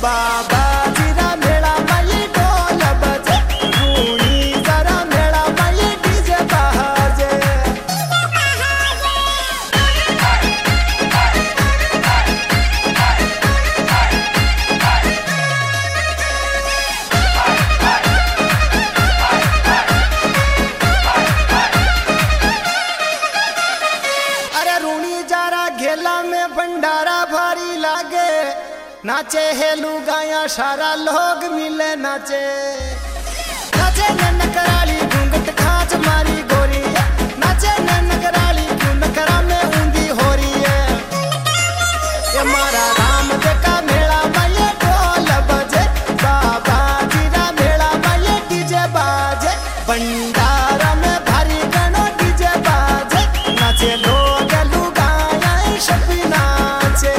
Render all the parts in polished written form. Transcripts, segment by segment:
बाबा जीरा मेला माई ढोल बजे रूणी जरा मेला माई डीजे बहाजे। अरे रूणी जरा घेला में भंडारा भारी लागे नाचे है लुगाया सारा लोग मिले नाचे नाचे ननकराली घूंघट खाच मारी गोरी नाचे ननकराली क्यों नकरा में ऊंधी हो रही है। ये मारा राम देखा मेला माये ढोल बजे बाबा जीरा मेला माये डीजे बाजे भंडारा में भारी गणो डीजे बाजे नाचे लोग लुगाया सब नाचे।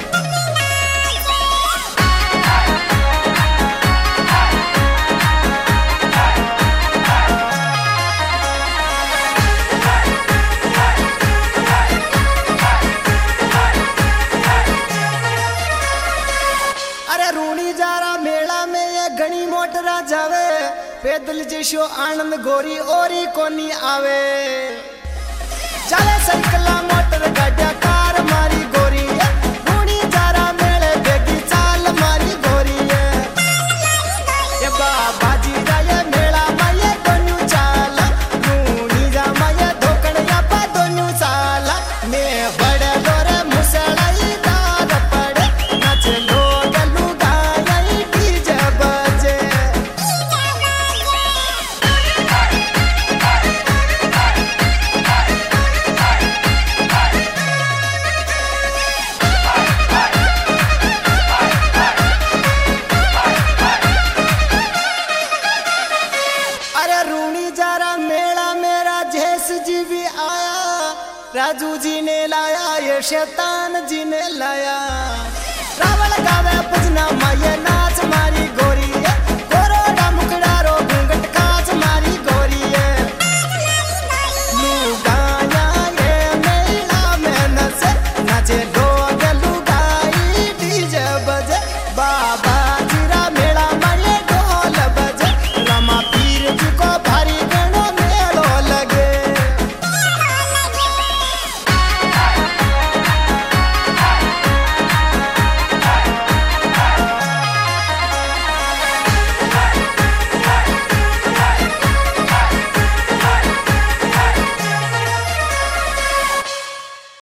रूणी जारा मेला में ये घनी मोटरा जावे पैदल जैसो आनंद गोरी ओरी कोनी आवे चले साइकिल मोटर गाड़िया कार मारी गोरी रूणी जारा मेले बेगी चाल मारी गोरी ये बाबा जीरा ये मेला माये दोनों चाल रूणी जा माये धोकड़ या पा दोनों चाल मैं बड़े दोरे मुसलाई दार पड़े नाचे लो राजू जी ने लाया ये शैतान जी ने लाया रावण गावे भजना माये